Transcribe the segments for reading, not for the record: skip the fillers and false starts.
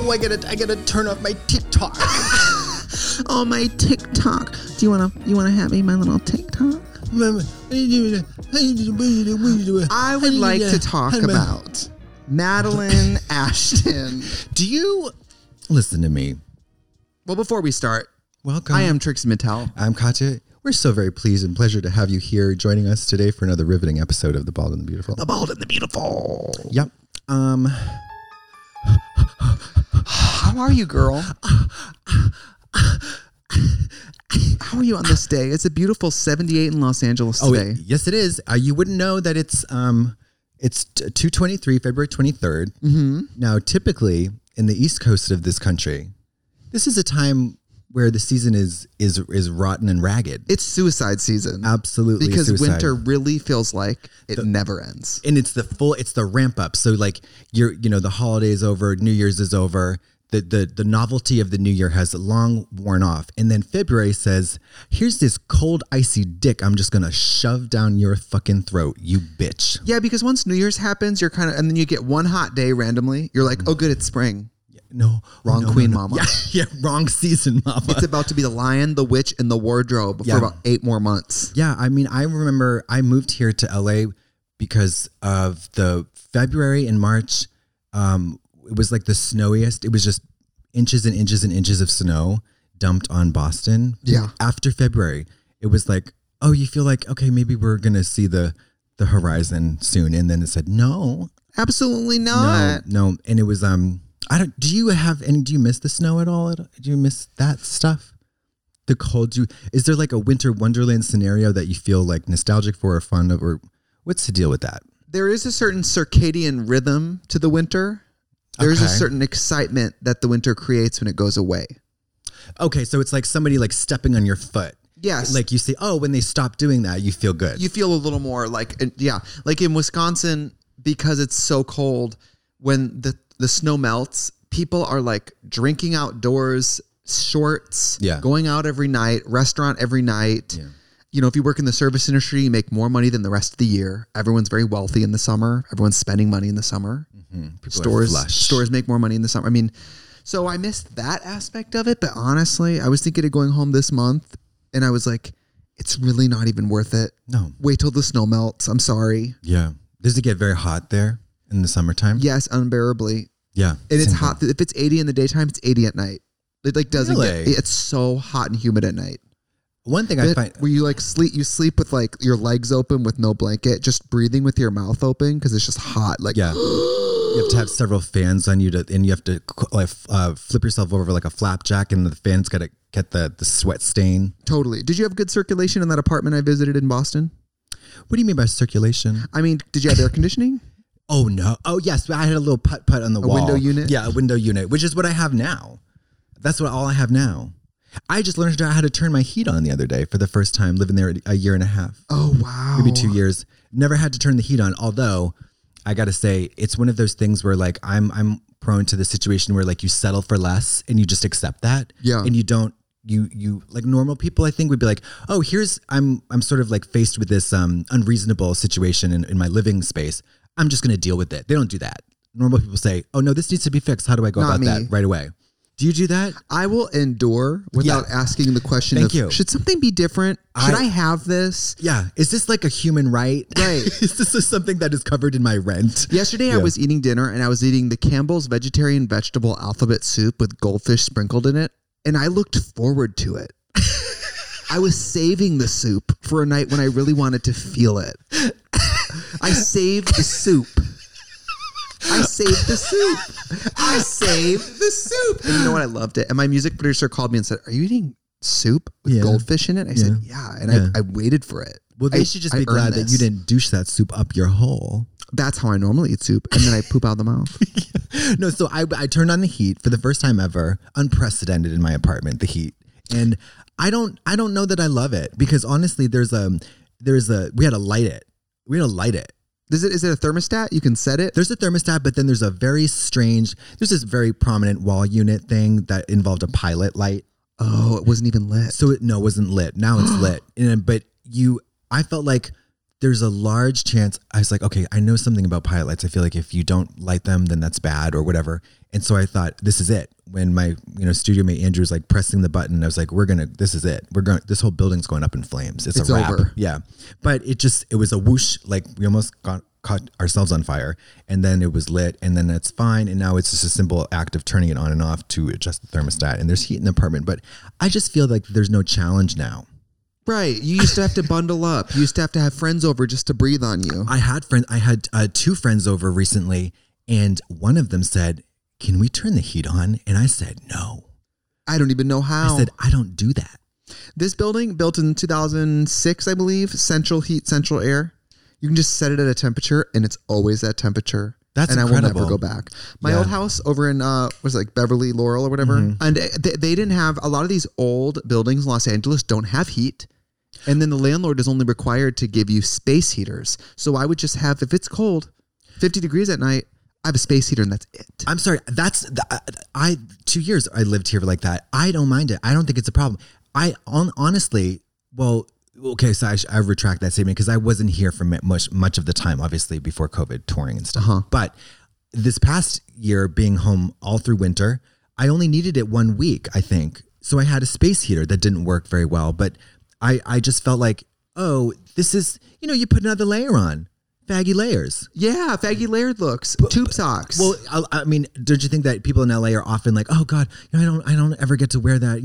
I gotta turn off my TikTok. Oh, my TikTok. Do you wanna have me my little TikTok? I would like to talk about Madeline Ashton. Do you listen to me? Well, before we start, Welcome. I am Trixie Mattel. I'm Katya. We're so very pleased and pleasure to have you here joining us today for another riveting episode of The Bald and the Beautiful. The Bald and the Beautiful. Yep. How are you, girl? How are you on this day? It's a beautiful 78 in Los Angeles today. Yes, it is. You wouldn't know that it's 2/23, February 23rd. Mm-hmm. Now, typically in the East Coast of this country, this is a time where the season is rotten and ragged. It's suicide season. Absolutely, because suicide. winter really feels like it never ends. And it's the ramp up. So like the holidays over, New Year's is over. The novelty of the new year has long worn off. And then February says, here's this cold, icy dick I'm just going to shove down your fucking throat, you bitch. Yeah, because once New Year's happens, you're and then you get one hot day randomly. You're like, oh, good, it's spring. No. Wrong queen, mama. Yeah, wrong season, mama. It's about to be the Lion, the Witch, and the Wardrobe for about 8 more months. Yeah, I mean, I remember I moved here to LA because of the February and March. It was like the snowiest. It was just inches and inches and inches of snow dumped on Boston. Yeah. After February, it was like, oh, you feel like, okay, maybe we're going to see the horizon soon. And then it said, no. Absolutely not. No. And it was, do you miss the snow at all? Do you miss that stuff? The cold? Is there like a winter wonderland scenario that you feel like nostalgic for or fond of, or what's the deal with that? There is a certain circadian rhythm to the winter. There's a certain excitement that the winter creates when it goes away. Okay, so it's like somebody like stepping on your foot. Yes. Like you say, oh, when they stop doing that, you feel good. You feel a little more like in Wisconsin, because it's so cold, when the snow melts, people are like drinking outdoors, shorts, going out every night, restaurant every night. Yeah. You know, if you work in the service industry, you make more money than the rest of the year. Everyone's very wealthy in the summer. Everyone's spending money in the summer. Mm-hmm. Stores make more money in the summer. I mean, so I missed that aspect of it. But honestly, I was thinking of going home this month, and I was like, it's really not even worth it. No. Wait till the snow melts. I'm sorry. Yeah. Does it get very hot there in the summertime? Yes, unbearably. Yeah. And it's hot. If it's 80 in the daytime, it's 80 at night. It like doesn't really? It's so hot and humid at night. One thing I find where you sleep with like your legs open with no blanket, just breathing with your mouth open because it's just hot. Like, yeah, you have to have several fans on you and you have to like flip yourself over like a flapjack, and the fan's got to get the sweat stain. Totally. Did you have good circulation in that apartment I visited in Boston? What do you mean by circulation? I mean, did you have air conditioning? Oh no. Oh yes, I had a little putt on the wall. A window unit. Yeah, a window unit, which is what I have now. That's all I have now. I just learned how to turn my heat on the other day for the first time, living there a year and a half. Oh, wow. Maybe 2 years. Never had to turn the heat on. Although I got to say, it's one of those things where like I'm prone to the situation where like you settle for less and you just accept that. Yeah. And you don't, you like normal people, I think would be like, oh, I'm sort of like faced with this unreasonable situation in my living space. I'm just going to deal with it. They don't do that. Normal people say, oh no, this needs to be fixed. How do I go about that right away? Do you do that? I will endure without asking the question should something be different? Should I have this? Yeah. Is this like a human right? Right. Is this something that is covered in my rent? Yesterday I was eating dinner and I was eating the Campbell's vegetarian vegetable alphabet soup with goldfish sprinkled in it. And I looked forward to it. I was saving the soup for a night when I really wanted to feel it. I saved the soup. I saved the soup. I saved the soup. And you know what? I loved it. And my music producer called me and said, are you eating soup with goldfish in it? I said, yeah. And I waited for it. Well, they should just be glad that you didn't douche that soup up your hole. That's how I normally eat soup. And then I poop out the mouth. No, so I turned on the heat for the first time ever. Unprecedented in my apartment, the heat. And I don't know that I love it because honestly, we had to light it. Is it a thermostat? You can set it? There's a thermostat, but then there's this very prominent wall unit thing that involved a pilot light. Oh, it wasn't even lit. So it wasn't lit. Now it's lit. But I felt like there's a large chance. I was like, okay, I know something about pilot lights. I feel like if you don't light them, then that's bad or whatever. And so I thought, this is it. When my, studio mate Andrew was like pressing the button, I was like, this is it. This whole building's going up in flames. It's a wrap. Over. Yeah. But it was a whoosh, like we almost caught ourselves on fire, and then it was lit, and then it's fine. And now it's just a simple act of turning it on and off to adjust the thermostat, and there's heat in the apartment. But I just feel like there's no challenge now. Right. You used to have to bundle up. You used to have to have friends over just to breathe on you. I had 2 friends over recently, and one of them said, "Can we turn the heat on?" And I said, "No." I don't even know how. I said, "I don't do that." This building, built in 2006, I believe, central heat, central air. You can just set it at a temperature, and it's always that temperature. That's and incredible. I will never go back. My old house over in was it like Beverly, Laurel, or whatever, and they didn't have a lot of these old buildings in Los Angeles don't have heat, and then the landlord is only required to give you space heaters. So I would just have, if it's cold, 50 degrees at night, I have a space heater, and that's it. I'm sorry. 2 years I lived here like that. I don't mind it. I don't think it's a problem. Honestly, well. Okay, so I retract that statement because I wasn't here for much of the time, obviously, before COVID, touring and stuff. But this past year, being home all through winter, I only needed it 1 week, I think. So I had a space heater that didn't work very well. But I just felt like, oh, this is, you put another layer on. Faggy layers. Yeah, faggy layered looks. Tube socks. Well, I mean, don't you think that people in LA are often like, oh God, I don't ever get to wear that,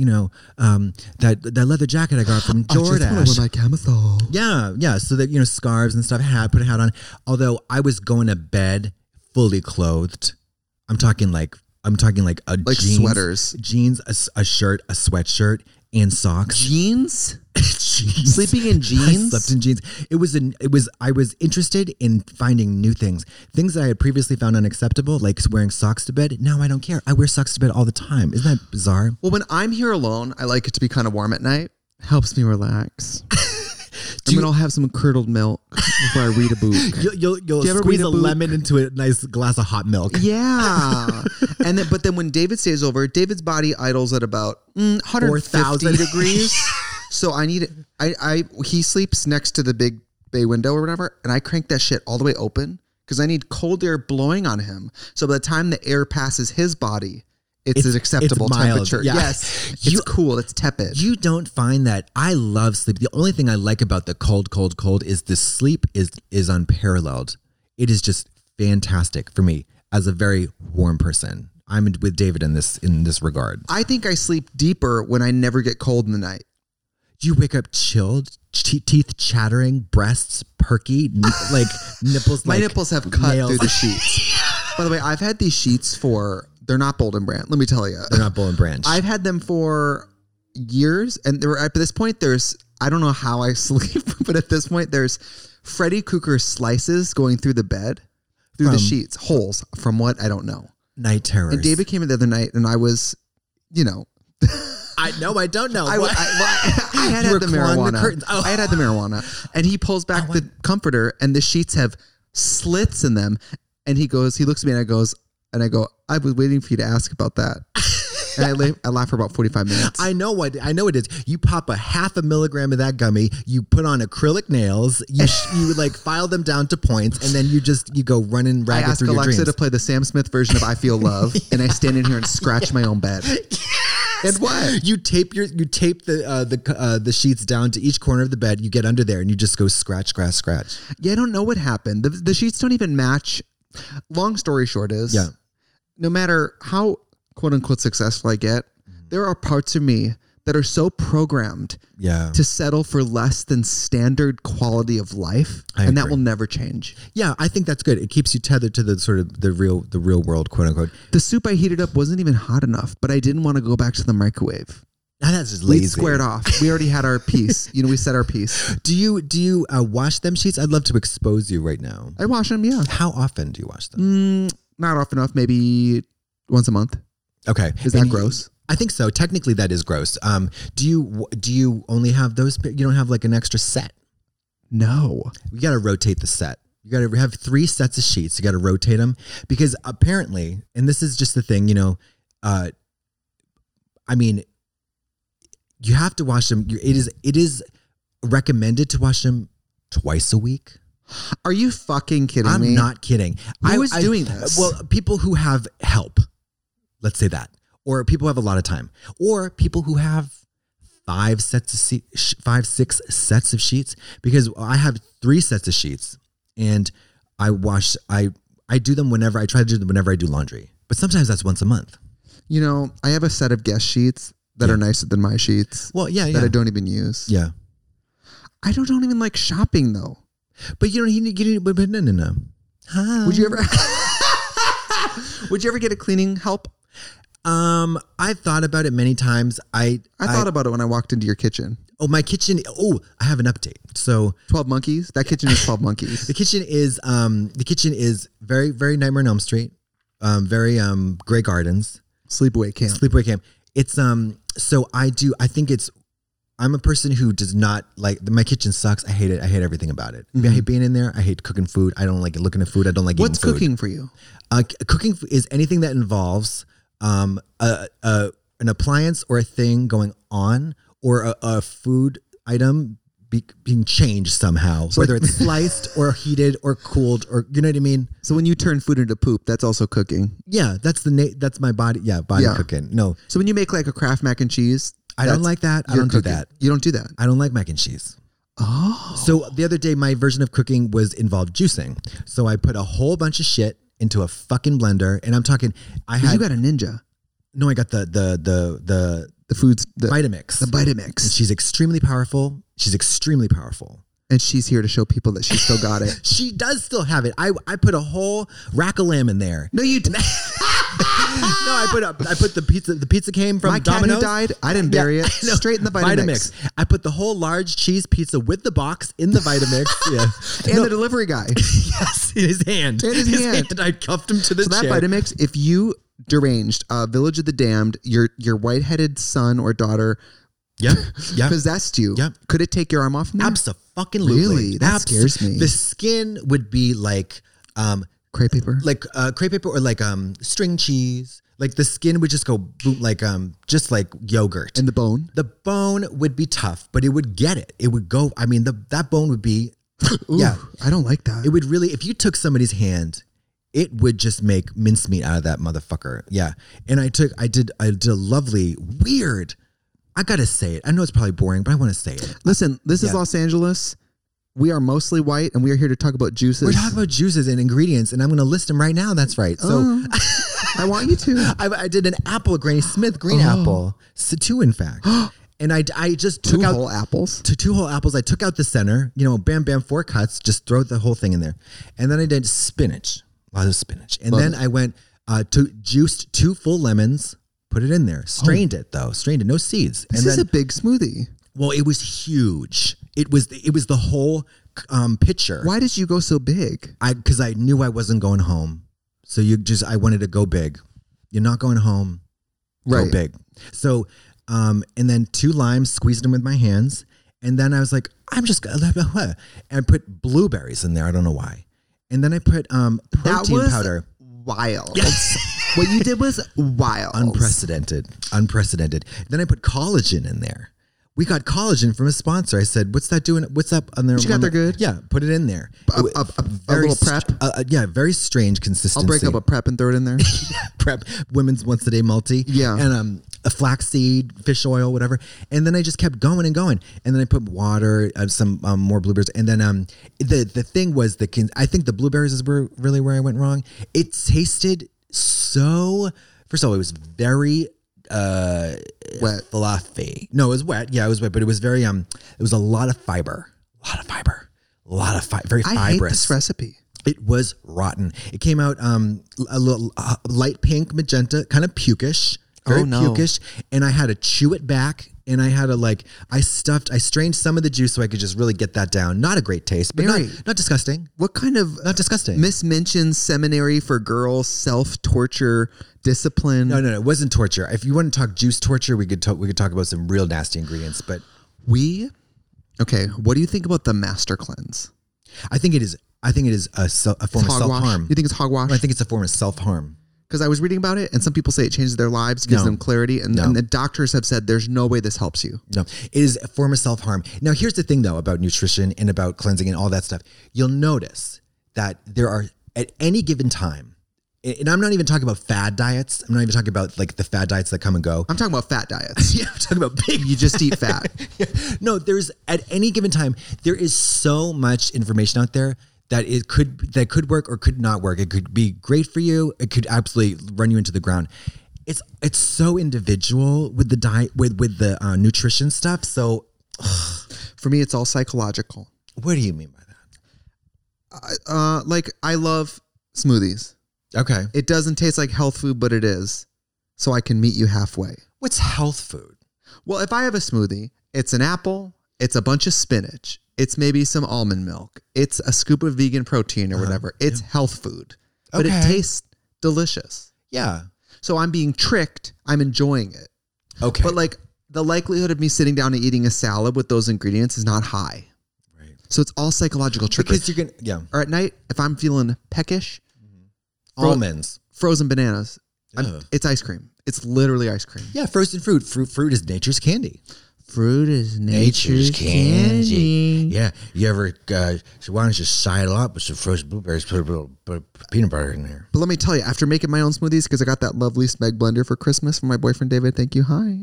that leather jacket I got from Jordache. I just want to wear my camisole. Yeah. So that, scarves and stuff. Put a hat on. Although I was going to bed fully clothed. I'm talking like jeans, sweaters, jeans, a shirt, a sweatshirt, and socks. Jeans? Sleeping in jeans? I slept in jeans. I was interested in finding new things that I had previously found unacceptable, like wearing socks to bed. Now I don't care. I wear socks to bed all the time. Isn't that bizarre? Well, when I'm here alone, I like it to be kind of warm at night. Helps me relax. And then I'll have some curdled milk before I read a book. You'll squeeze a lemon into a nice glass of hot milk. Yeah. But then when David stays over, David's body idles at about 150 degrees. So I need it. He sleeps next to the big bay window or whatever, and I crank that shit all the way open because I need cold air blowing on him. So by the time the air passes his body, it's an acceptable temperature. Yeah. Yes. It's cool. It's tepid. You don't find that. I love sleep. The only thing I like about the cold is the sleep is unparalleled. It is just fantastic for me as a very warm person. I'm with David in this regard. I think I sleep deeper when I never get cold in the night. Do you wake up chilled, teeth chattering, breasts perky, like nipples? My nipples have cut through the sheets. By the way, I've had these sheets they're not Bold and Branch. Let me tell you. They're not Bold and Branch. I've had them for years. And at this point, I don't know how I sleep, but at this point, there's Freddy Krueger slices going through the bed, through the sheets, holes from what? I don't know. Night terrors. And David came in the other night and I was, I don't know. I had the marijuana. I had the marijuana, and he pulls back the comforter, and the sheets have slits in them. And he looks at me, and I go, I was waiting for you to ask about that. And I laugh for about 45 minutes. I know it is. You pop 0.5 milligram of that gummy, you put on acrylic nails, you like file them down to points, and then you go running ragged through your dreams. I asked Alexa to play the Sam Smith version of I Feel Love, and I stand in here and scratch my own bed. And what? You tape the sheets down to each corner of the bed. You get under there and you just go scratch. Yeah, I don't know what happened. The sheets don't even match. Long story short is, no matter how quote unquote successful I get, there are parts of me that are so programmed to settle for less than standard quality of life, and that will never change. Yeah, I think that's good. It keeps you tethered to the sort of the real world, quote unquote. The soup I heated up wasn't even hot enough, but I didn't want to go back to the microwave. That's just lazy. We squared off. We already had our piece. We set our piece. Do you wash them sheets? I'd love to expose you right now. I wash them, yeah. How often do you wash them? Not often enough. Maybe once a month. Okay. Is that gross? I think so. Technically, that is gross. Do you only have those? You don't have like an extra set? No. You got to rotate the set. You got to have 3 sets of sheets. You got to rotate them because apparently, and this is just the thing, I mean, you have to wash them. It is recommended to wash them twice a week. Are you fucking kidding me? I'm not kidding. Who is doing this? Well, people who have help, let's say that, or people who have a lot of time, or people who have 5, 6 sets of sheets, because I have 3 sets of sheets and I do them whenever I try to do them whenever I do laundry, but sometimes that's once a month. You know, I have a set of guest sheets that are nicer than my sheets. Well, yeah, that I don't even use. Yeah. I don't even like shopping though. But you don't, but no. Hi. Would you ever get a cleaning help? I've thought about it many times. I thought about it when I walked into your kitchen. Oh, my kitchen. Oh, I have an update. So 12 Monkeys. That kitchen is 12 Monkeys. The kitchen is very, very Nightmare on Elm Street. Very Grey Gardens. Sleepaway Camp. It's so I'm a person who does not like, my kitchen sucks. I hate it. I hate everything about it. Mm-hmm. I hate being in there. I hate cooking food. I don't like looking at food. I don't like eating food. What's cooking for you? Cooking is anything that involves an appliance or a thing going on, or a food item being changed somehow, so whether it's sliced or heated or cooled, or you know what I mean. So when you turn food into poop, that's also cooking. Yeah, that's my body. Yeah, cooking. No. So when you make like a Kraft mac and cheese, I don't like that. I don't do that. You don't do that. I don't like mac and cheese. Oh. So the other day, my version of cooking involved juicing. So I put a whole bunch of shit into a fucking blender, and I'm talking. You got a Ninja. No, I got the foods, the Vitamix. The Vitamix. And she's extremely powerful. And she's here to show people that she still got it. She does still have it. I put a whole rack of lamb in there. No, you didn't. No, I put the pizza. The pizza came from Domino's. My cat who died, I didn't bury it. No, straight in the Vitamix. I put the whole large cheese pizza with the box in the Vitamix. Yeah. And the delivery guy. Yes, in his hand. I cuffed him to the chair. So that Vitamix, if you deranged, Village of the Damned, your white-headed son or daughter possessed you, could it take your arm off? Absolutely. Really? That scares me. The skin would be like crepe paper, crepe paper, or like string cheese. Like the skin would just go boom, like just like yogurt. And the bone would be tough, but it would get it. It would go. I mean, that bone would be. Ooh, yeah, I don't like that. It would really, if you took somebody's hand, it would just make mincemeat out of that motherfucker. Yeah, and I did a lovely weird. I gotta say it. I know it's probably boring, but I want to say it. Listen, this is Los Angeles. We are mostly white, and we are here to talk about juices. We're talking about juices and ingredients, and I'm going to list them right now. That's right. So I want you to. I did an apple, a Granny Smith green apple. So 2, in fact. And I just took out 2 whole apples. 2 whole apples. I took out the center. You know, bam, bam, 4 cuts. Just throw the whole thing in there. And then I did spinach. A lot of spinach. And then I went to juiced 2 full lemons. Put it in there. Strained it though. Strained it. No seeds. This is a big smoothie. Well, it was huge. It was the whole pitcher. Why did you go so big? Because I knew I wasn't going home. So I wanted to go big. You're not going home. Go big. So, and then 2 limes, squeezed them with my hands. And then I was like, I'm just going to, and put blueberries in there. I don't know why. And then I put protein powder. Wild. Yes. What you did was wild. Unprecedented. Then I put collagen in there. We got collagen from a sponsor. I said, what's that doing? What's up on there? You got there good? Yeah, put it in there. A little prep? Very strange consistency. I'll break up a prep and throw it in there. Prep, women's once a day multi. Yeah. And a flaxseed, fish oil, whatever. And then I just kept going and going. And then I put water, some more blueberries. And then the thing was, I think the blueberries is really where I went wrong. It tasted so, first of all, it was very wet, fluffy. No, it was wet. Yeah, it was wet, but it was very it was a lot of fiber, very fibrous. I hate this recipe. It was rotten. It came out a little light pink, magenta, kind of pukish, very pukish, and I had to chew it back. And I had to I strained some of the juice so I could just really get that down. Not a great taste, but not disgusting. What kind of not disgusting? Miss Minchin's seminary for girls, self-torture, discipline? No, it wasn't torture. If you want to talk juice torture, we could talk about some real nasty ingredients. But what do you think about the Master Cleanse? I think it is a form of self-harm. You think it's hogwash? I think it's a form of self-harm. Because I was reading about it, and some people say it changes their lives, gives them clarity, and the doctors have said there's no way this helps you. No, it is a form of self-harm. Now, here's the thing, though, about nutrition and about cleansing and all that stuff. You'll notice that there are, at any given time, and I'm not even talking about fad diets. I'm not even talking about like the fad diets that come and go. I'm talking about fat diets. Yeah, I'm talking about big. You just eat fat. Yeah. No, there's, at any given time, there is so much information out there that could work or could not work. It could be great for you. It could absolutely run you into the ground. It's so individual with the diet, with the nutrition stuff. So for me, it's all psychological. What do you mean by that? Like, I love smoothies. Okay. It doesn't taste like health food, but it is. So I can meet you halfway. What's health food? Well, if I have a smoothie, it's an apple, it's a bunch of spinach, it's maybe some almond milk, it's a scoop of vegan protein or whatever. It's health food, but it tastes delicious. Yeah. So I'm being tricked. I'm enjoying it. Okay. But like, the likelihood of me sitting down and eating a salad with those ingredients is not high. Right. So it's all psychological trickery. Because you're gonna, Or at night, if I'm feeling peckish, almonds, frozen bananas, it's ice cream. It's literally ice cream. Yeah, frozen fruit. Fruit is nature's candy. Fruit is nature's candy. Yeah. You ever, why don't you side it up with some frozen blueberries, put a little peanut butter in there. But let me tell you, after making my own smoothies, because I got that lovely Smeg blender for Christmas from my boyfriend, David, thank you, hi.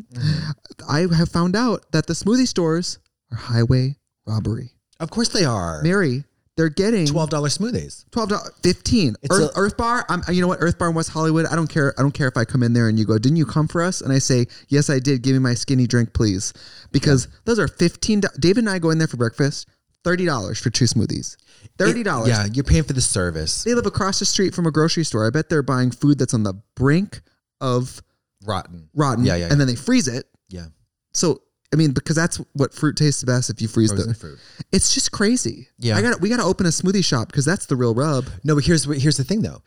I have found out that the smoothie stores are highway robbery. Of course they are. Mary, they're getting $12 smoothies. $12, $15. Earth Bar. You know what? Earth Bar in West Hollywood. I don't care. I don't care if I come in there and you go, "Didn't you come for us?" And I say, "Yes, I did. Give me my skinny drink, please," because those are $15. David and I go in there for breakfast. $30 for 2 smoothies. $30. Yeah, you're paying for the service. They live across the street from a grocery store. I bet they're buying food that's on the brink of rotten. Yeah. And then they freeze it. Yeah. So, I mean, because that's what fruit tastes best if you freeze frozen fruit. It's just crazy. Yeah. We got to open a smoothie shop because that's the real rub. No, but here's the thing though.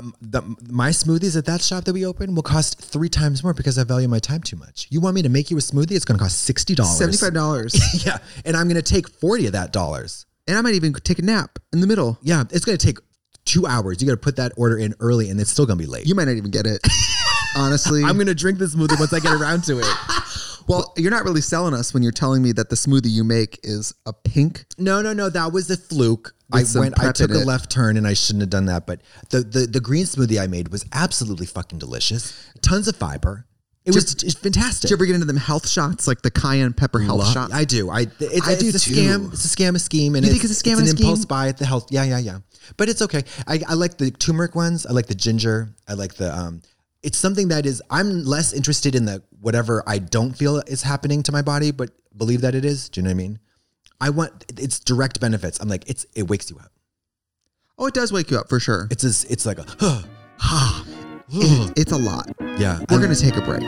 My smoothies at that shop that we open will cost 3 times more because I value my time too much. You want me to make you a smoothie? It's going to cost $60. $75. Yeah. And I'm going to take 40 of that dollars. And I might even take a nap in the middle. Yeah. It's going to take 2 hours. You got to put that order in early and it's still going to be late. You might not even get it. Honestly. I'm going to drink the smoothie once I get around to it. Well, you're not really selling us when you're telling me that the smoothie you make is a pink. No. That was a fluke. I took a left turn and I shouldn't have done that. But the green smoothie I made was absolutely fucking delicious. Tons of fiber. It's fantastic. Did you ever get into them health shots, like the cayenne pepper health shot? I do. It's a scam. It's a scam, a scheme. And you think it's a scam and a scheme? Impulse buy at the health. Yeah. But it's okay. I like the turmeric ones. I like the ginger. I like the it's something that is, I'm less interested in the whatever I don't feel is happening to my body, but believe that it is. Do you know what I mean? I want its direct benefits. I'm like, it wakes you up. Oh, it does wake you up for sure. It's like it's a lot. Yeah. We're going to take a break.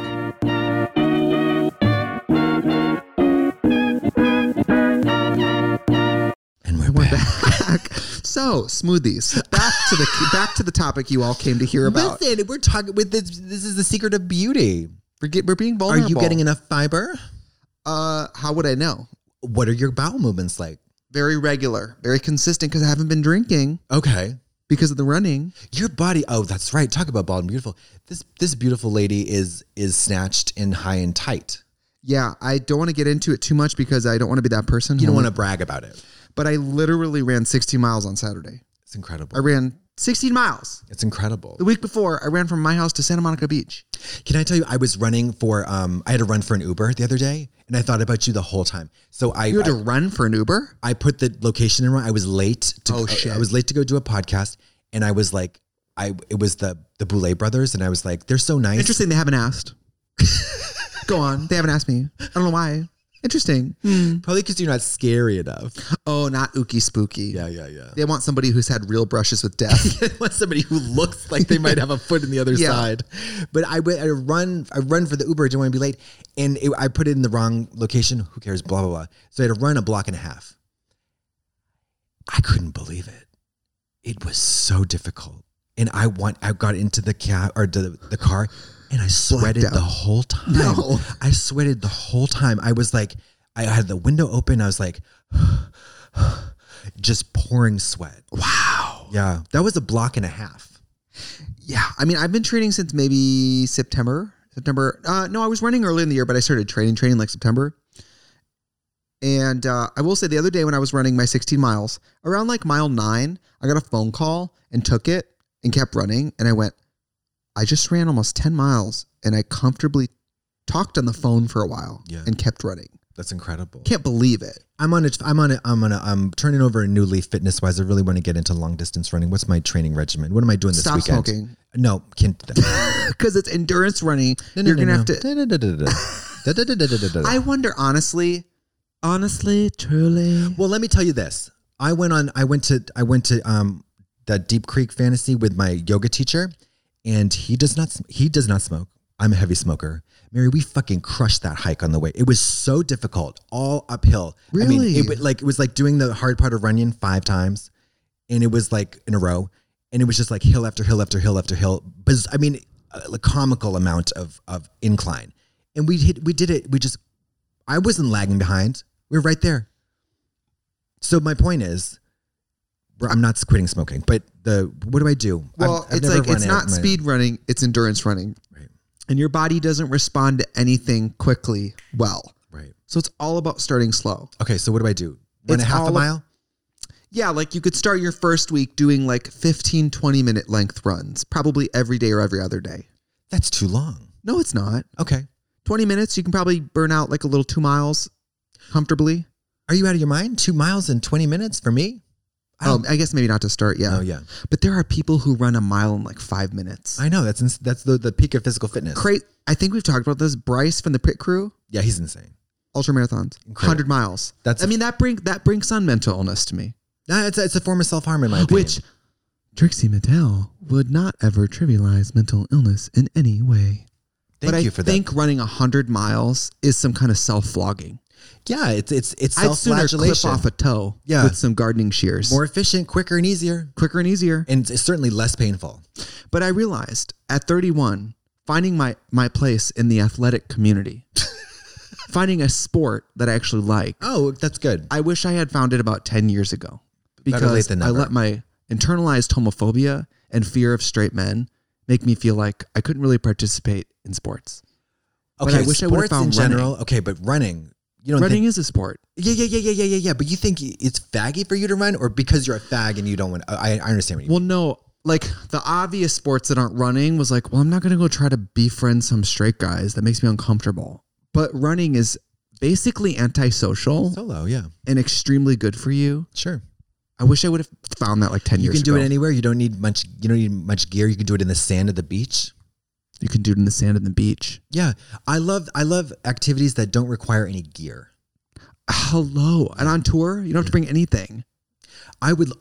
And we're back. So, smoothies. Back to the topic you all came to hear about. Listen, we're talking with this is the secret of beauty. We're being vulnerable. Are you getting enough fiber? How would I know? What are your bowel movements like? Very regular, very consistent because I haven't been drinking. Okay. Because of the running. Your body, oh, that's right. Talk about bald and beautiful. This beautiful lady is snatched in high and tight. Yeah, I don't want to get into it too much because I don't want to be that person. You don't want to brag about it. But I literally ran 16 miles on Saturday. It's incredible. I ran 16 miles. It's incredible. The week before, I ran from my house to Santa Monica Beach. Can I tell you, I was running for, I had to run for an Uber the other day, and I thought about you the whole time. So You had to run for an Uber? I put the location in wrong. I was late. Shit. I was late to go do a podcast, and I was like, it was the Boulay brothers, and I was like, they're so nice. Interesting, they haven't asked. Go on. They haven't asked me. I don't know why. Interesting. Probably because you're not scary enough. Oh, not ooky spooky. Yeah. They want somebody who's had real brushes with death. They want somebody who looks like they might have a foot in the other side. But I run for the Uber. I didn't want to be late. And I put it in the wrong location. Who cares? Blah, blah, blah. So I had to run a block and a half. I couldn't believe it. It was so difficult. And I got into the cab or the car. And I sweated the whole time. No. I sweated the whole time. I was like, I had the window open. I was like, just pouring sweat. Wow. Yeah. That was a block and a half. Yeah. I mean, I've been training since maybe September. No, I was running early in the year, but I started training like September. And I will say the other day when I was running my 16 miles, around like mile 9, I got a phone call and took it and kept running. And I went, I just ran almost 10 miles and I comfortably talked on the phone for a while and kept running. That's incredible. Can't believe it. I'm turning over a new leaf fitness wise. I really want to get into long distance running. What's my training regimen? What am I doing this weekend? Stop smoking. No, can't do that. Because it's endurance running. You're going to have to. I wonder, honestly, truly. Well, let me tell you this. I went to that Deep Creek Fantasy with my yoga teacher, and he does not smoke. I'm a heavy smoker. Mary, we fucking crushed that hike on the way. It was so difficult, all uphill. Really? I mean, it was like doing the hard part of running 5 times, and it was like in a row, and it was just like hill after hill after hill after hill. But I mean, a comical amount of incline, and we did it. I wasn't lagging behind. We were right there. So my point is, I'm not quitting smoking, but what do I do? Well, it's not speed running, it's endurance running. Right. And your body doesn't respond to anything quickly well. Right. So it's all about starting slow. Okay, so what do I do? Run a half a mile? Yeah, like you could start your first week doing like 15, 20-minute length runs, probably every day or every other day. That's too long. No, it's not. Okay. 20 minutes, you can probably burn out like a little 2 miles comfortably. Are you out of your mind? 2 miles in 20 minutes for me? I guess maybe not to start. Yeah. Oh, yeah. But there are people who run a mile in like 5 minutes. I know. That's the peak of physical fitness. I think we've talked about this. Bryce from the Pit Crew. Yeah, he's insane. Ultra marathons. 100 miles. That brings on mental illness to me. It's a form of self-harm in my opinion. Which Trixie Mattel would not ever trivialize mental illness in any way. Thank you for that. I think running 100 miles is some kind of self-flogging. Yeah, it's I'd sooner clip off a toe with some gardening shears. More efficient, quicker and easier. And it's certainly less painful. But I realized at 31, finding my place in the athletic community, finding a sport that I actually like. Oh, that's good. I wish I had found it about 10 years ago. Because I let my internalized homophobia and fear of straight men make me feel like I couldn't really participate in sports. Okay, but I wish I would have found in general. Running. Okay, but running. Running is a sport. Yeah. But you think it's faggy for you to run, or because you're a fag and you don't want? I understand what you mean. Well, no. Like the obvious sports that aren't running was like, well, I'm not going to go try to befriend some straight guys. That makes me uncomfortable. But running is basically antisocial. Solo, yeah, and extremely good for you. Sure. I wish I would have found that like 10 years ago. You can do it anywhere. You don't need much gear. You can do it in the sand of the beach. You can do it in the sand of the beach. Yeah. I love activities that don't require any gear. Hello. And on tour, you don't have to bring anything. I would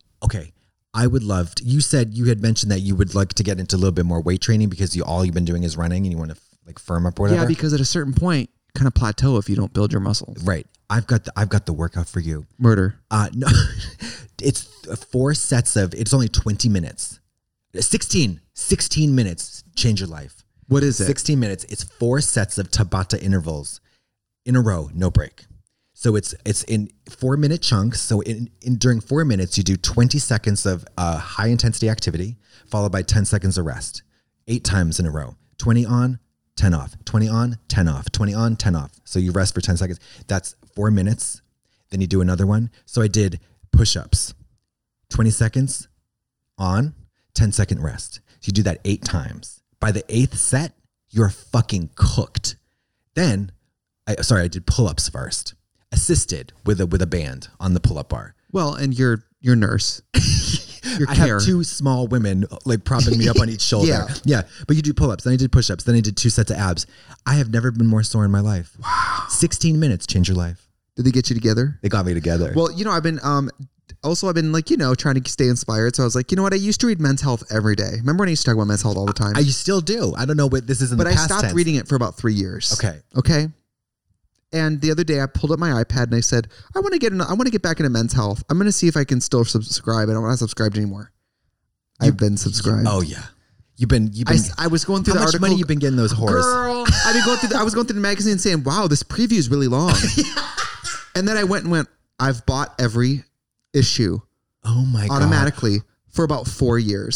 love to, you said you had mentioned that you would like to get into a little bit more weight training because all you've been doing is running and you want to like firm up or whatever. Yeah, because at a certain point, you kind of plateau if you don't build your muscles. Right. I've got the workout for you. Murder. No, it's 4 sets of, it's only 20 minutes. 16 minutes. Change your life. What is it? 16 minutes. It's 4 sets of Tabata intervals in a row, no break. So it's in 4-minute chunks. So during 4 minutes, you do 20 seconds of high intensity activity, followed by 10 seconds of rest. 8 times in a row. 20 on, 10 off. 20 on, 10 off. 20 on, 10 off. So you rest for 10 seconds. That's 4 minutes. Then you do another one. So I did push-ups. 20 seconds on, 10-second rest. So you do that 8 times. By the 8th set, you're fucking cooked. Then, I did pull-ups first. Assisted with a band on the pull-up bar. Well, and your nurse. I have 2 small women like propping me up on each shoulder. Yeah. But you do pull-ups. Then I did push-ups. Then I did 2 sets of abs. I have never been more sore in my life. Wow. 16 minutes, change your life. Did they get you together? They got me together. Well, I've been like, trying to stay inspired. So I was like, you know what? I used to read Men's Health every day. Remember when I used to talk about Men's Health all the time? I still do. I don't know what this is in the past tense. But I stopped reading it for about 3 years. Okay. And the other day I pulled up my iPad and I said, I want to get back into Men's Health. I'm going to see if I can still subscribe. I don't want to subscribe anymore. I've been subscribed. Oh yeah. You've been. I was going through the article. How much money you've been getting those whores? Girl, I was going through the magazine saying, wow, this preview is really long. And then I went, I've bought every issue. Oh my God. Automatically for about 4 years.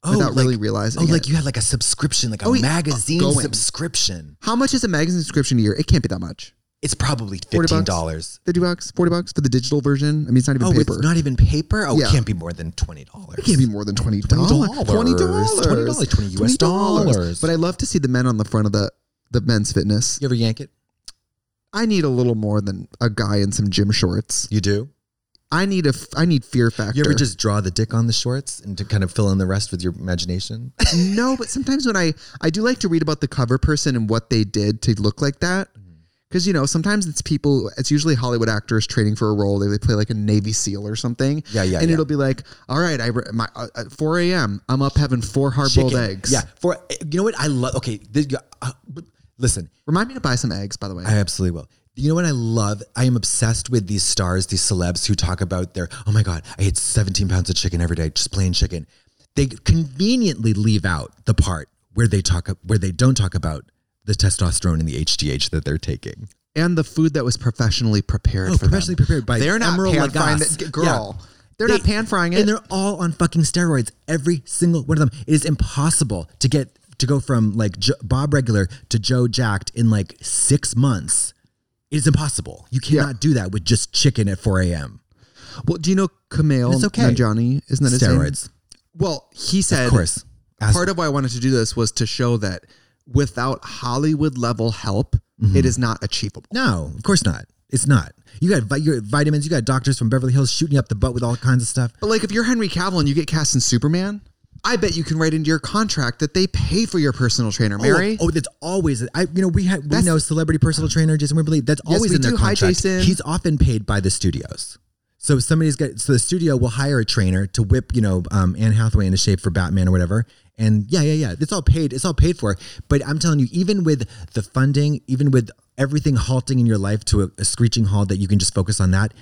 without really realizing it. Like you had like a subscription, like a magazine subscription. How much is a magazine subscription a year? It can't be that much. It's probably $15. $50, $40 for the digital version. I mean, it's not even paper. It's not even paper? Oh, yeah. It can't be more than $20. It can't be more than $20. $20 US dollars. But I love to see the men on the front of the men's fitness. You ever yank it? I need a little more than a guy in some gym shorts. You do? I need fear factor. You ever just draw the dick on the shorts and to kind of fill in the rest with your imagination? No, but sometimes when I do like to read about the cover person and what they did to look like that. Because, sometimes it's usually Hollywood actors training for a role. They play like a Navy SEAL or something. Yeah. And it'll be like, all right, at 4 a.m., I'm up having 4 hard-boiled eggs. Yeah. You know what I love? Okay. Listen. Remind me to buy some eggs, by the way. I absolutely will. You know what I love? I am obsessed with these stars, these celebs who talk about oh my God, I ate 17 pounds of chicken every day, just plain chicken. They conveniently leave out the part where they don't talk about the testosterone and the HGH that they're taking. And the food that was professionally prepared for professionally them. Prepared by They're not Emerald pan-frying it. Girl. Yeah. They're not pan-frying it. And they're all on fucking steroids. Every single one of them. It is impossible to go from like Bob Regular to Joe Jacked in like 6 months. It is impossible. You cannot do that with just chicken at 4 a.m. Well, do you know Kumail Nanjiani? Isn't that his steroids? Name? Well, he said, of course. Part of why I wanted to do this was to show that without Hollywood level help, it is not achievable. No, of course not. It's not. You got your vitamins. You got doctors from Beverly Hills shooting you up the butt with all kinds of stuff. But like if you're Henry Cavill and you get cast in Superman, I bet you can write into your contract that they pay for your personal trainer, Mary. Oh, that's always. We know celebrity personal trainer Jason Wimberly. That's always in their contract. Hi, Jason. He's often paid by the studios. So the studio will hire a trainer to whip, Anne Hathaway into shape for Batman or whatever. And yeah. It's all paid. It's all paid for. But I'm telling you, even with the funding, even with everything halting in your life to a screeching halt that you can just focus on that,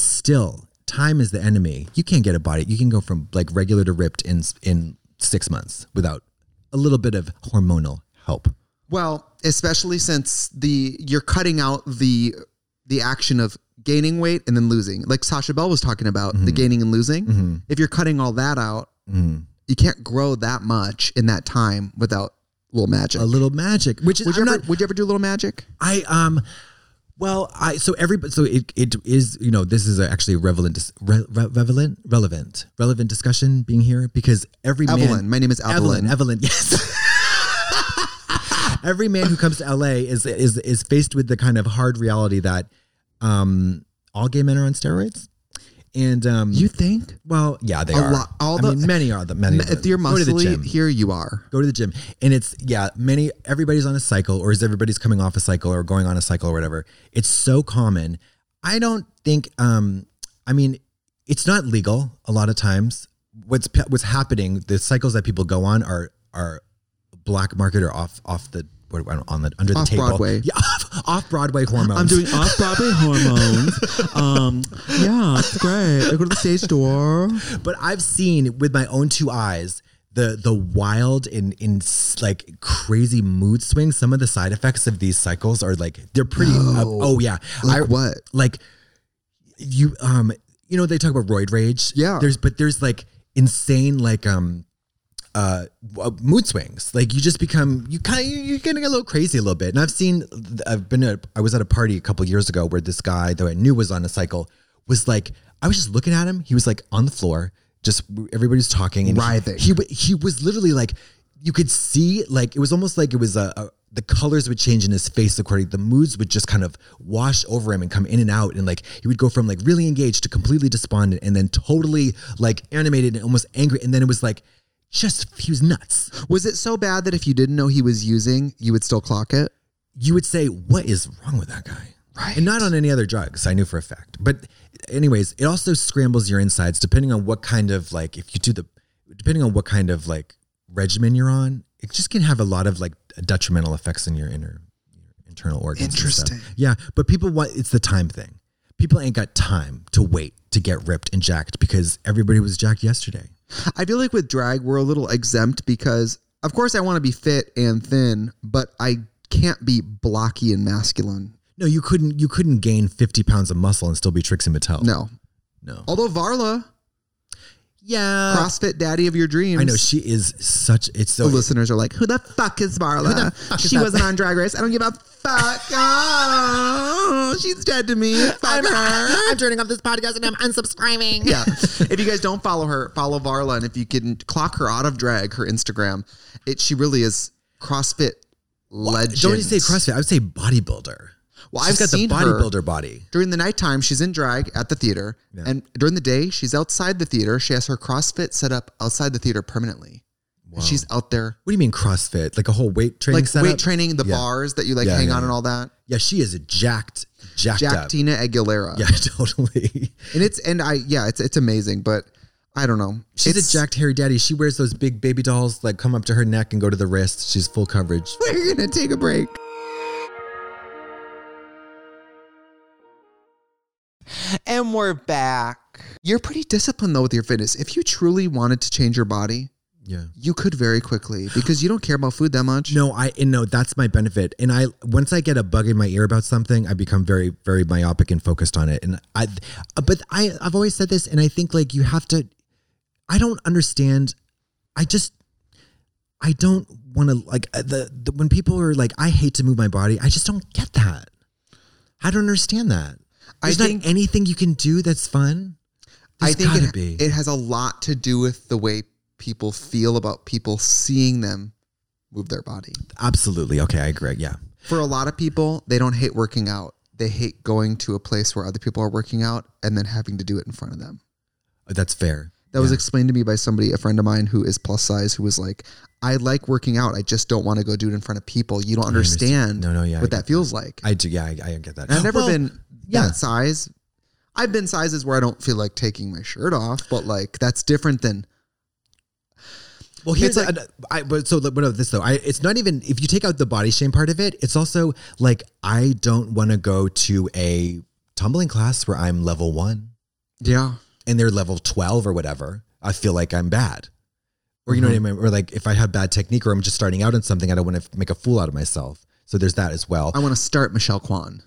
time is the enemy. You can't get a body. You can go from like regular to ripped in 6 months without a little bit of hormonal help. Well, especially since you're cutting out the action of gaining weight and then losing. Like Sasha Bell was talking about the gaining and losing. Mm-hmm. If you're cutting all that out, you can't grow that much in that time without a little magic. A little magic, which is would you ever do a little magic? It is, this is actually a relevant discussion being here because my name is Evelyn, yes. Every man who comes to LA is faced with the kind of hard reality that all gay men are on steroids. And you think? Well, yeah, they are. Many are. Many. If you're muscly, here you are. Go to the gym, and it's everybody's on a cycle, or is everybody's coming off a cycle, or going on a cycle, or whatever. It's so common. I don't think. It's not legal a lot of times. What's happening? The cycles that people go on are black market or off the. Under the table. Broadway. Yeah, off Broadway hormones. I'm doing off Broadway hormones. Yeah, it's great. I go to the stage door. But I've seen with my own 2 eyes the wild in like crazy mood swings. Some of the side effects of these cycles are like they're pretty. Like what? Like you they talk about roid rage. Yeah. There's like insane like mood swings. Like you just become you're gonna get a little crazy a little bit. And I was at a party a couple years ago where this guy that I knew was on a cycle was like, I was just looking at him. He was like on the floor, just everybody's talking and writhing. He was literally like, you could see like it was almost like it was the colors would change in his face according the moods would just kind of wash over him and come in and out, and like he would go from like really engaged to completely despondent and then totally like animated and almost angry, and then it was like he was nuts. Was it so bad that if you didn't know he was using, you would still clock it? You would say, what is wrong with that guy? Right. And not on any other drugs, I knew for a fact. But anyways, it also scrambles your insides depending on what kind of like, depending on what kind of like regimen you're on, it just can have a lot of like detrimental effects in your internal organs. Interesting. Yeah. But it's the time thing. People ain't got time to wait to get ripped and jacked because everybody was jacked yesterday. I feel like with drag, we're a little exempt because, of course, I want to be fit and thin, but I can't be blocky and masculine. No, you couldn't gain 50 pounds of muscle and still be Trixie Mattel. No. No. Although Varla. Yeah. CrossFit daddy of your dreams. I know she is such. It's so. The listeners are like, who the fuck is Marla? She wasn't on Drag Race. I don't give a fuck. Oh, she's dead to me. Fuck her. I'm turning off this podcast and I'm unsubscribing. Yeah. If you guys don't follow her, follow Varla. And if you can clock her out of drag, her Instagram, she really is CrossFit legend. Don't you say CrossFit? I would say bodybuilder. Well, She's got the bodybuilder body. During the nighttime, she's in drag at the theater. Yeah. And during the day, she's outside the theater. She has her CrossFit set up outside the theater permanently. Wow. And she's out there. What do you mean CrossFit? Like a whole weight training setup? Like weight training, the bars that you hang on and all that. Yeah, she is jacked up. Tina Aguilera. Yeah, totally. And it's amazing, but I don't know. She's a jacked hairy daddy. She wears those big baby dolls like come up to her neck and go to the wrist. She's full coverage. We're going to take a break. And we're back. You're pretty disciplined though with your fitness. If you truly wanted to change your body, you could very quickly because you don't care about food that much. No, that's my benefit. And once I get a bug in my ear about something, I become very, very myopic and focused on it. And I've always said this, and I think like you have to. I don't understand. I don't want to like when people are like, I hate to move my body. I just don't get that. I don't understand that. There's not anything you can do that's fun. I think it has a lot to do with the way people feel about people seeing them move their body. Absolutely. Okay, I agree. Yeah. For a lot of people, they don't hate working out. They hate going to a place where other people are working out and then having to do it in front of them. That's fair. That was explained to me by a friend of mine who is plus size, who was like, I like working out. I just don't want to go do it in front of people. You don't understand what that feels like. I do. Yeah, I get that. And I've never been that size. I've been sizes where I don't feel like taking my shirt off, but like that's different than. Well, here's it's not even, if you take out the body shame part of it, it's also like, I don't want to go to a tumbling class where I'm level 1. Yeah. And they're level 12 or whatever. I feel like I'm bad. Or you know what I mean? Or like if I have bad technique or I'm just starting out on something, I don't want to make a fool out of myself. So there's that as well. I want to start Michelle Kwan.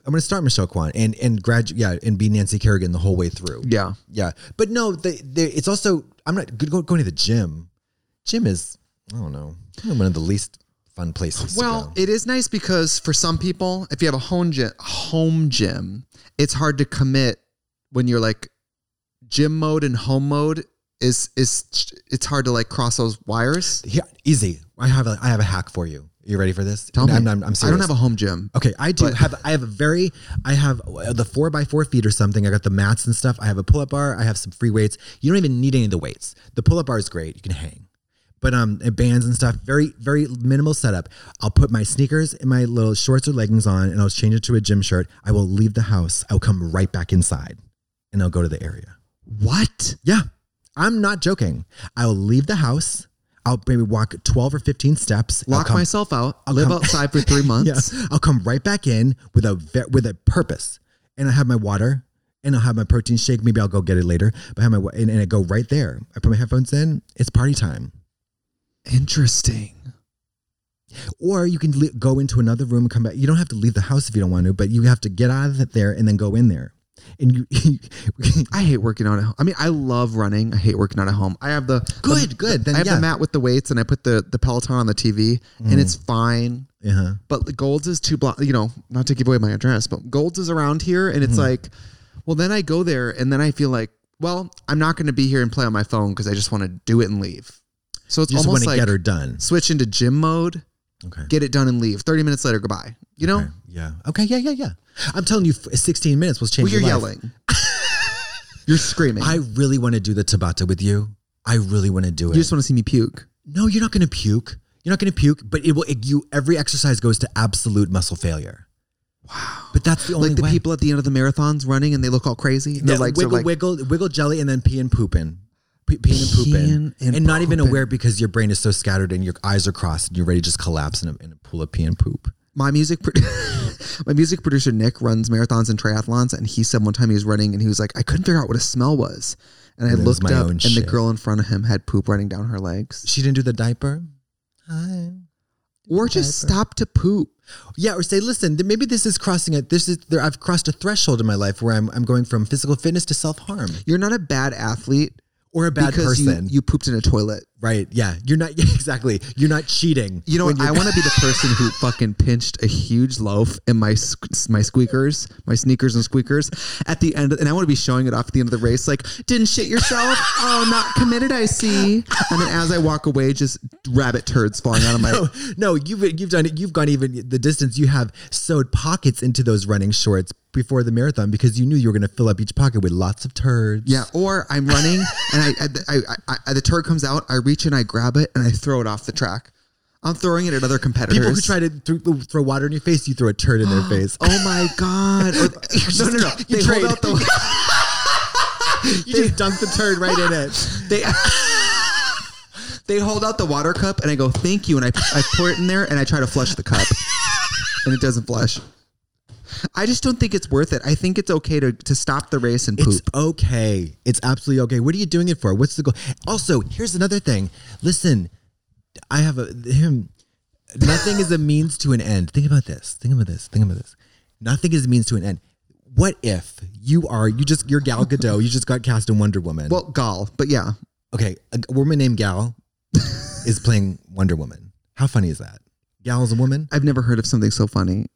And be Nancy Kerrigan the whole way through. Yeah. Yeah. But no, it's also, I'm not going to the gym. Gym is, I don't know, one of the least fun places. Well, it is nice because for some people, if you have a home gym, it's hard to commit when you're like gym mode and home mode it's hard to like cross those wires. Yeah, easy. I have a hack for you. You ready for this? Tell me. I'm serious. I don't have a home gym. Okay, I do have. I have the 4x4 feet or something. I got the mats and stuff. I have a pull-up bar. I have some free weights. You don't even need any of the weights. The pull-up bar is great. You can hang. But bands and stuff, very, very minimal setup. I'll put my sneakers and my little shorts or leggings on, and I'll change it to a gym shirt. I will leave the house. I'll come right back inside, and I'll go to the area. What? Yeah, I'm not joking. I'll leave the house. I'll maybe walk 12 or 15 steps. Lock myself out. I'll live outside for 3 months. Yeah, I'll come right back in with a purpose, and I have my water. And I'll have my protein shake. Maybe I'll go get it later. But I have and I go right there. I put my headphones in. It's party time. Interesting. Or you can go into another room and come back. You don't have to leave the house if you don't want to, but you have to get out of there and then go in there. And I hate working out at home. I mean, I love running. I hate working out at home. I have the good. Then, I have the mat with the weights, and I put the Peloton on the TV, and it's fine. Uh-huh. But the Gold's is too not to give away my address, but Gold's is around here, and it's like, well, then I go there, and then I feel like, well, I'm not going to be here and play on my phone because I just want to do it and leave. So it's just almost want to like get her done. Switch into gym mode. Okay. Get it done and leave. 30 minutes later, goodbye. You know? Okay. Yeah. Okay. Yeah. I'm telling you, 16 minutes will change your life. You're yelling. You're screaming. I really want to do the Tabata with you. I really want to do it. You just want to see me puke. No, you're not going to puke. You're not going to puke, but every exercise goes to absolute muscle failure. Wow. But that's the only way. Like the people at the end of the marathons running and they look all crazy. And their legs are like, wiggle jelly and then pee and pooping. Peeing and pooping. And not even aware because your brain is so scattered and your eyes are crossed and you're ready to just collapse in a pool of pee and poop. My music producer, Nick, runs marathons and triathlons. And he said one time he was running and he was like, I couldn't figure out what a smell was. And I looked up and the girl in front of him had poop running down her legs. She didn't do the diaper? Or just stop to poop. Yeah, or say, listen, maybe this is crossing it. I've crossed a threshold in my life where I'm going from physical fitness to self-harm. You're not a bad athlete. Or a bad person. You pooped in a toilet. Right. Yeah. You're not exactly. You're not cheating. You know what? I want to be the person who fucking pinched a huge loaf in my squeakers, my sneakers and squeakers at the end. And I want to be showing it off at the end of the race. Like, didn't shit yourself? Oh, not committed, I see. And then as I walk away, just rabbit turds falling out of my... No, you've done it. You've gone even the distance. You have sewed pockets into those running shorts before the marathon because you knew you were going to fill up each pocket with lots of turds. Yeah. Or I'm running and the turd comes out. I reach and I grab it and I throw it off the track. I'm throwing it at other competitors. People who try to throw water in your face, you throw a turd in their face. Oh my God. No. They hold out the... You just dunk the turd right in it. They hold out the water cup and I go, thank you. And I pour it in there and I try to flush the cup and it doesn't flush. I just don't think it's worth it. I think it's okay to stop the race and poop. It's okay. It's absolutely okay. What are you doing it for? What's the goal? Also, here's another thing. Listen, I have nothing is a means to an end. Think about this. Nothing is a means to an end. What if you're Gal Gadot, you just got cast in Wonder Woman. Well, Gal, but yeah. Okay. A woman named Gal is playing Wonder Woman. How funny is that? Gal is a woman? I've never heard of something so funny.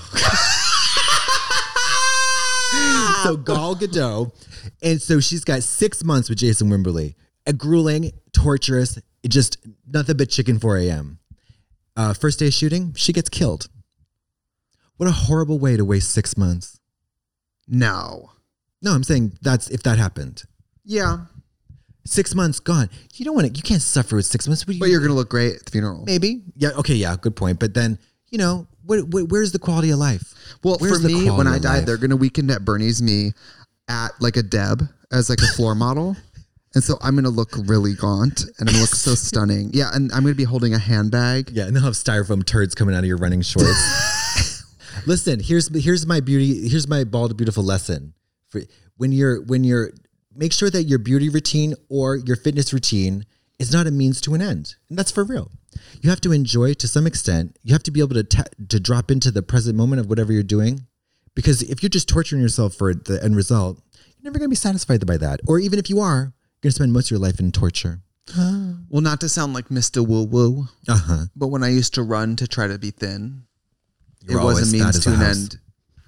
So Gal Gadot, and so she's got 6 months with Jason Wimberly. A grueling, torturous, just nothing but chicken 4 a.m. First day shooting, she gets killed. What a horrible way to waste 6 months. No, I'm saying that's if that happened. Yeah. 6 months gone. You don't want to. You can't suffer with 6 months. But you're going to look great at the funeral. Maybe. Yeah. Okay. Yeah. Good point. But then, where's the quality of life? Well, for me, when I die, they're going to weekend at Bernie's me at like a Deb as like a floor model. And so I'm going to look really gaunt and I'm going to look so stunning. Yeah. And I'm going to be holding a handbag. Yeah. And they'll have styrofoam turds coming out of your running shorts. Listen, here's my bald, beautiful lesson. When you're make sure that your beauty routine or your fitness routine is not a means to an end. And that's for real. You have to enjoy to some extent. You have to be able to drop into the present moment of whatever you're doing. Because if you're just torturing yourself for the end result, you're never going to be satisfied by that. Or even if you are, you're going to spend most of your life in torture. Well, not to sound like Mr. Woo-woo, but when I used to run to try to be thin, it was a means to an end.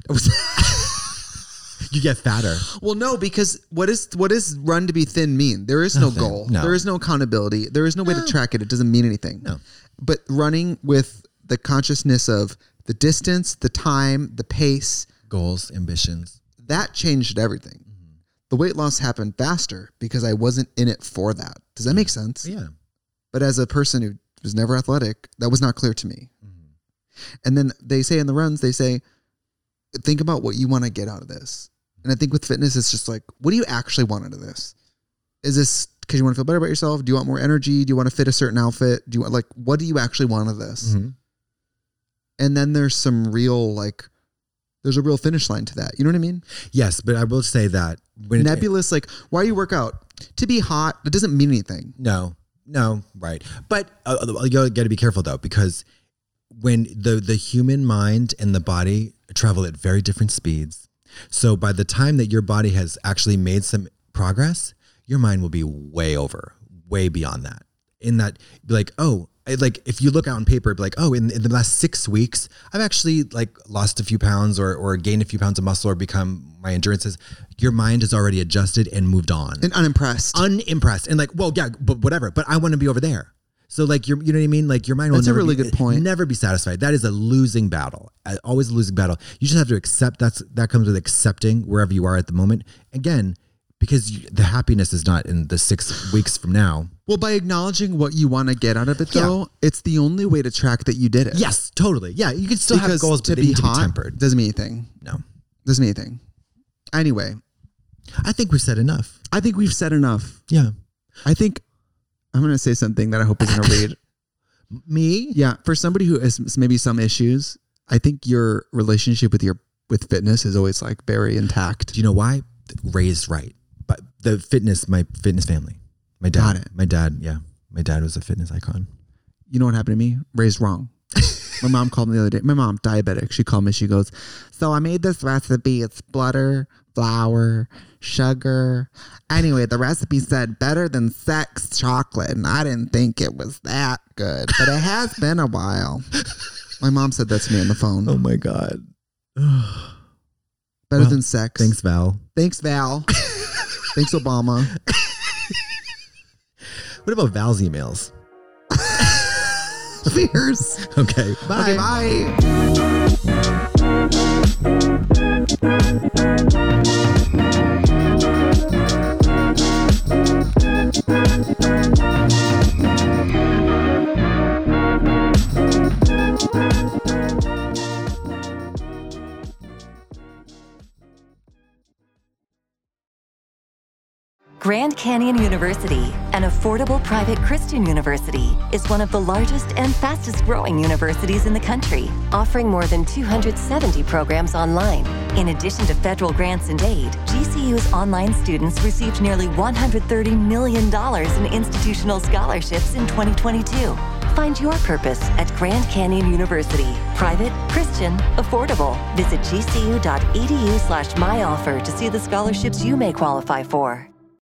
You get fatter. Well, no, because what does run to be thin mean? There is no goal. No. There is no accountability. There is no way to track it. It doesn't mean anything. No. But running with the consciousness of the distance, the time, the pace. Goals, ambitions. That changed everything. Mm-hmm. The weight loss happened faster because I wasn't in it for that. Does that make sense? Yeah. But as a person who was never athletic, that was not clear to me. Mm-hmm. And then they say in the runs, think about what you want to get out of this. And I think with fitness, it's just like, what do you actually want out of this? Is this because you want to feel better about yourself? Do you want more energy? Do you want to fit a certain outfit? Do you want, what do you actually want out of this? Mm-hmm. And then there's there's a real finish line to that. You know what I mean? Yes, but I will say that when nebulous, why do you work out? To be hot, it doesn't mean anything. No, right. But you got to be careful though, because when the human mind and the body travel at very different speeds. So by the time that your body has actually made some progress, your mind will be way beyond that. In that, if you look out on paper, be like, oh, in the last 6 weeks, I've actually lost a few pounds or gained a few pounds of muscle or become my endurances. Your mind has already adjusted and moved on. And unimpressed. And but whatever. But I want to be over there. So you know what I mean? Your mind will good point. Never be satisfied. That is a losing battle. Always a losing battle. You just have to accept that comes with accepting wherever you are at the moment. Again, because the happiness is not in the 6 weeks from now. Well, by acknowledging what you want to get out of it, though, it's the only way to track that you did it. Yes, totally. Yeah, you can still have goals, but they need to be tempered. Doesn't mean anything. No. Doesn't mean anything. Anyway. I think we've said enough. Yeah. I think I'm going to say something that I hope isn't a read. Me? Yeah. For somebody who has maybe some issues, I think your relationship with fitness is always very intact. Do you know why? Raised right. But my fitness family. My dad. Got it. My dad, yeah. My dad was a fitness icon. You know what happened to me? Raised wrong. My mom called me the other day. My mom, diabetic. She called me. She goes, so I made this recipe. It's butter, flour, sugar. Anyway, the recipe said better than sex chocolate, and I didn't think it was that good, but it has been a while. My mom said that to me on the phone. Oh my God. Better than sex. Thanks, Val. Thanks, Val. Thanks, Obama. What about Val's emails? Cheers. Okay. Bye. Okay, bye. Grand Canyon University, an affordable private Christian university, is one of the largest and fastest growing universities in the country, offering more than 270 programs online. In addition to federal grants and aid, GCU's online students received nearly $130 million in institutional scholarships in 2022. Find your purpose at Grand Canyon University. Private, Christian, affordable. Visit gcu.edu/myoffer to see the scholarships you may qualify for.